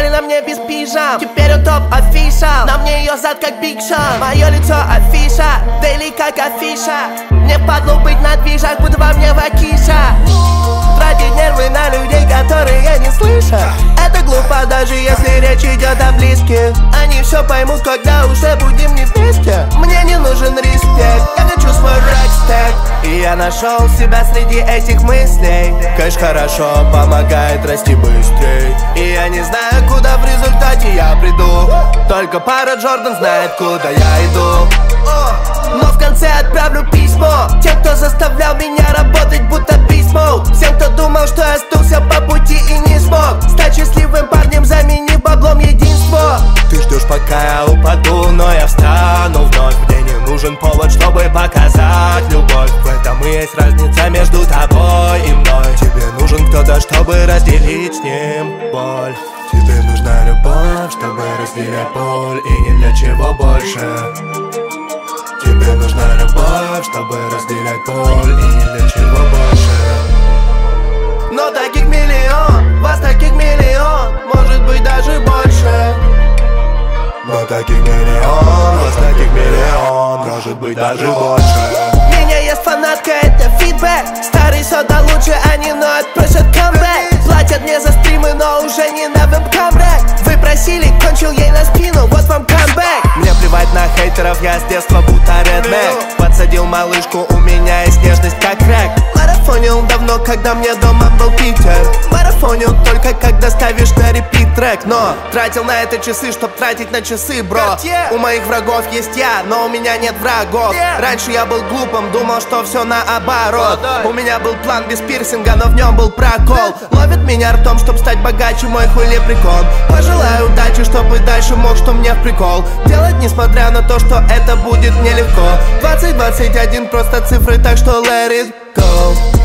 Танцевали на мне без пижам. Теперь он топ афиша. На мне ее зад как Биг Шон. Мое лицо афиша, дейли как афиша. Мне впадло быть на движах, будто во мне вакиша. Тратить нервы на людей, которые я не слышу. Это глупо, даже если речь идет о близких. Они все поймут, когда уже будем не вместе. Мне не нужен респект, я хочу свой рэкстек. И я нашел себя среди этих мыслей. Кэш хорошо помогает расти быстрей. И я не знаю, куда в результате я приду. Только пара Джордан знает, куда я иду. Но в конце отправлю письмо тем, кто заставлял меня работать будто письмо. Всем, кто думал, что я сдулся по пути и не смог стать счастливым парнем, заменив баблом единство. Ты ждешь, пока я упаду, но я встану вновь. Мне не нужен повод, чтобы показать любовь. В этом и есть разница между тобой и мной. Тебе нужен кто-то, чтобы разделить с ним боль. Тебе нужна любовь, чтобы разделять боль, и ни для чего больше. Тебе нужна любовь, чтобы разделять боль, и ни для чего больше. Но таких миллион, вас таких миллион, может быть даже больше. Но таких миллион, вас таких миллион, может быть даже больше. У меня есть фанатка, это фидбэк. Старый сода лучше, они ноют, просят камбэк. Платят мне за стримы, но уже не на веб-камбэк. Вы просили, кончил ей на спину, вот вам камбэк. Мне плевать на хейтеров, я с детства будто реднек. Подсадил малышку, у меня есть нежность как рэк. Марафонил давно, когда мне дома был Питер. Марафонил только когда ставишь на репит трек. Но тратил на это часы, чтоб тратить на часы, бро. У моих врагов есть я, но у меня нет врагов. Раньше я был глупым, думал, что все наоборот. У меня был план без пирсинга, но в нем был прокол. Ловит меня ртом, чтоб стать богаче, мой хуй лепрекон. Пожелаю удачи, чтобы дальше мог, что мне в прикол делать, несмотря на то, что это будет нелегко. 2021 просто цифры, так что let it go.